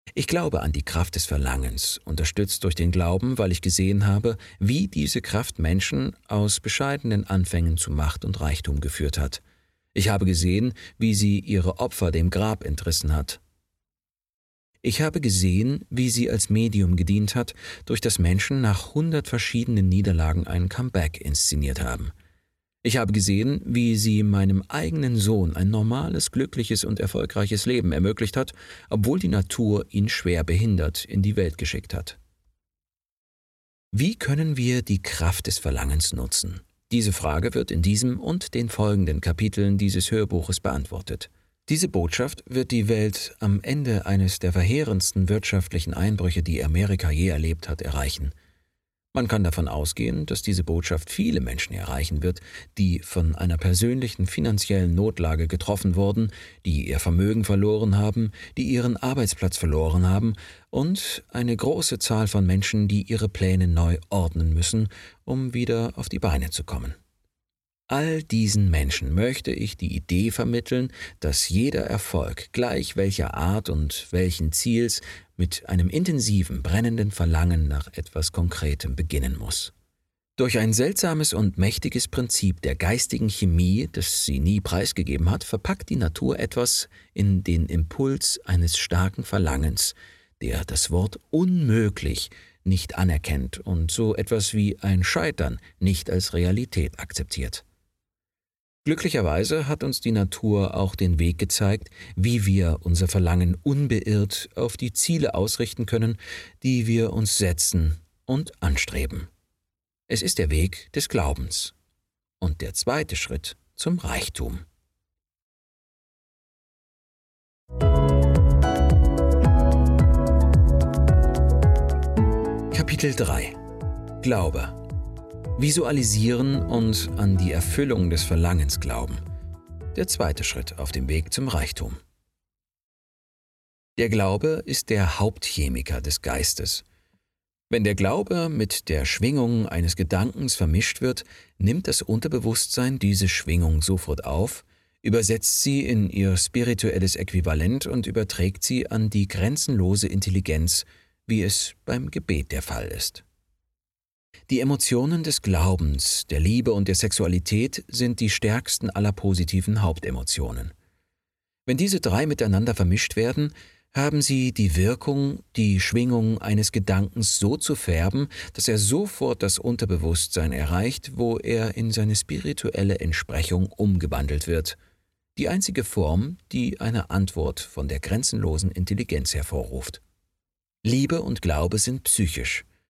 Ich glaube an die Kraft des Verlangens, unterstützt durch den Glauben, weil ich gesehen habe, wie diese Kraft Menschen aus bescheidenen Anfängen zu Macht und Reichtum geführt hat. Ich habe gesehen, wie sie ihre Opfer dem Grab entrissen hat. Ich habe gesehen, wie sie als Medium gedient hat, durch das Menschen nach 100 verschiedenen Niederlagen ein Comeback inszeniert haben. Ich habe gesehen, wie sie meinem eigenen Sohn ein normales, glückliches und erfolgreiches Leben ermöglicht hat, obwohl die Natur ihn schwer behindert in die Welt geschickt hat. Wie können wir die Kraft des Verlangens nutzen? Diese Frage wird in diesem und den folgenden Kapiteln dieses Hörbuches beantwortet. Diese Botschaft wird die Welt am Ende eines der verheerendsten wirtschaftlichen Einbrüche, die Amerika je erlebt hat, erreichen. Man kann davon ausgehen, dass diese Botschaft viele Menschen erreichen wird, die von einer persönlichen finanziellen Notlage getroffen wurden, die ihr Vermögen verloren haben, die ihren Arbeitsplatz verloren haben und eine große Zahl von Menschen, die ihre Pläne neu ordnen müssen, um wieder auf die Beine zu kommen. All diesen Menschen möchte ich die Idee vermitteln, dass jeder Erfolg, gleich welcher Art und welchen Ziels, mit einem intensiven, brennenden Verlangen nach etwas Konkretem beginnen muss. Durch ein seltsames und mächtiges Prinzip der geistigen Chemie, das sie nie preisgegeben hat, verpackt die Natur etwas in den Impuls eines starken Verlangens, der das Wort unmöglich nicht anerkennt und so etwas wie ein Scheitern nicht als Realität akzeptiert. Glücklicherweise hat uns die Natur auch den Weg gezeigt, wie wir unser Verlangen unbeirrt auf die Ziele ausrichten können, die wir uns setzen und anstreben. Es ist der Weg des Glaubens und der zweite Schritt zum Reichtum. Kapitel 3 – Glaube. Visualisieren und an die Erfüllung des Verlangens glauben. Der zweite Schritt auf dem Weg zum Reichtum. Der Glaube ist der Hauptchemiker des Geistes. Wenn der Glaube mit der Schwingung eines Gedankens vermischt wird, nimmt das Unterbewusstsein diese Schwingung sofort auf, übersetzt sie in ihr spirituelles Äquivalent und überträgt sie an die grenzenlose Intelligenz, wie es beim Gebet der Fall ist. Die Emotionen des Glaubens, der Liebe und der Sexualität sind die stärksten aller positiven Hauptemotionen. Wenn diese drei miteinander vermischt werden, haben sie die Wirkung, die Schwingung eines Gedankens so zu färben, dass er sofort das Unterbewusstsein erreicht, wo er in seine spirituelle Entsprechung umgewandelt wird. Die einzige Form, die eine Antwort von der grenzenlosen Intelligenz hervorruft. Liebe und Glaube sind psychisch.